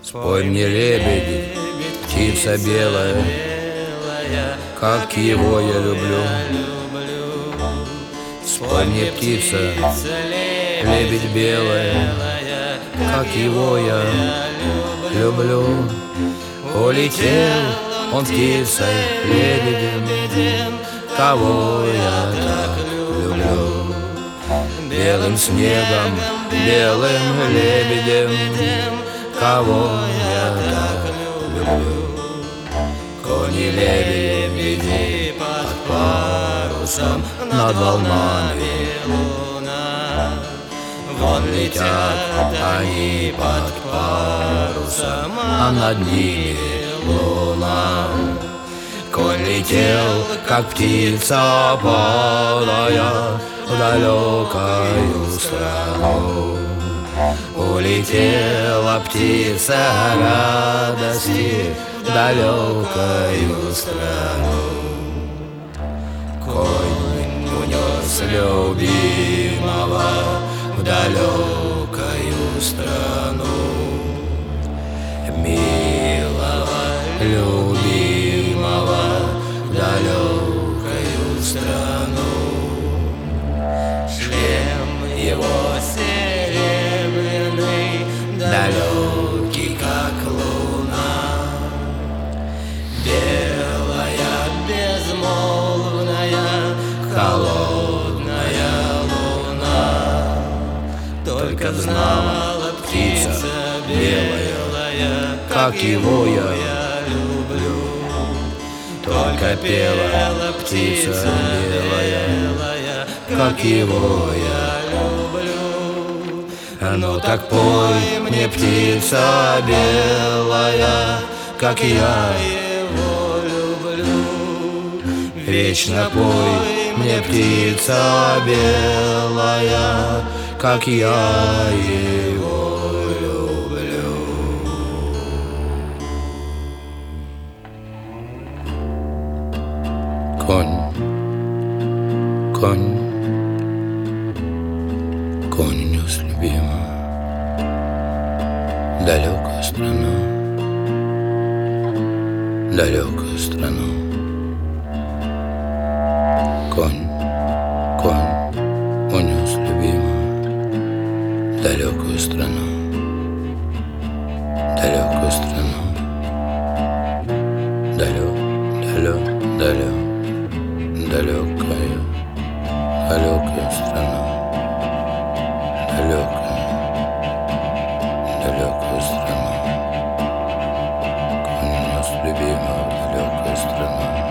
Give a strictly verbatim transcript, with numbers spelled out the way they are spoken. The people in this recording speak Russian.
Спой мне, лебеди, птица белая, как его я люблю. Спой мне, птица, лебедь белая, как его я люблю. Улетел он птицей, лебедем, кого я так люблю. Белым снегом, белым лебедем, кого я так люблю. Кони лебеди под парусом, над волнами луна. Вон летят они под парусом, а над ними луна. Конь летел, как птица полая, в далекую страну. Улетела птица радости в далекую страну. Конь унес любимого в далекую страну. Милого, любимого в далекую страну. Шлем его серебряный, далекий, как луна. Белая, безмолвная, холодная луна. Только знала птица белая, как его я люблю. Только пела птица белая, как его я люблю. Ну так пой мне, птица белая, как я его люблю. Вечно пой мне, птица белая, как я его люблю. Конь, конь, конь унес любимого в далекую страну, далекую страну. Конь, конь унес любимого в далекую страну, далекую страну. Далек, далек, далек, далекую, далекую страну, далекую, далекую страну. Конь унес любимого в далекую страну.